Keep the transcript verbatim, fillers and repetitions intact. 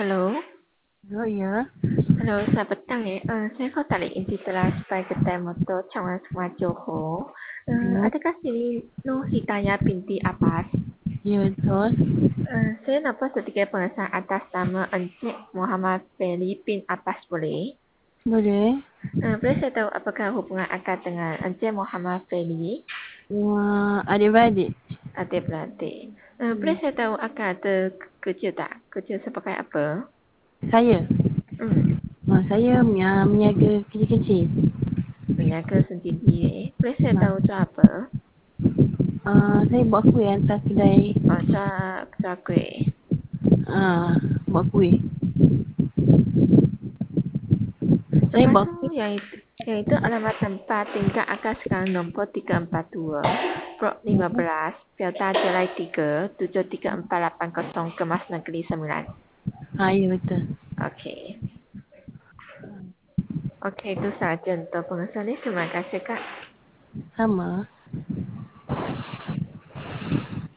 Halo, Oh ya, Hello, selamat petang ya. Uh, saya Khotalik Intitulah Spy Kedai Motor Cawangan Sungai Johor. Uh, ya, adakah sini Nur Hidayah binti Abbas? ya betul. Uh, saya nampak sebagai pengesahan atas nama Encik Muhammad Feli bin Abbas boleh? Boleh. Uh, boleh saya tahu apakah hubungan akak dengan Encik Muhammad Feli? Uh, adik-beradik. Adik-beradik. Uh, boleh Hmm. saya tahu akak ada kerja tak? Kerja sebagai apa? Saya. Hmm, Uh, saya uh, meniaga kecil-kecil. Berniaga sendiri eh. Boleh saya Uh, tahu tu apa? uh, saya buat kuih hantar kedai. Oh, jual, jual kuih. Uh, buat kuih. Saya Lepas buat tu kuih. yang itu, yang itu alamat tempat tingkat akak sekarang nombor tiga empat dua, Blok lima Uh, belas, Delta Jelai tiga, tujuh tiga empat lapan kosong, Kemas Negeri sembilan. uh, ya betul. Okey. Okey, itu sahaja untuk pengesahan ini. Terima kasih, Kak. Sama.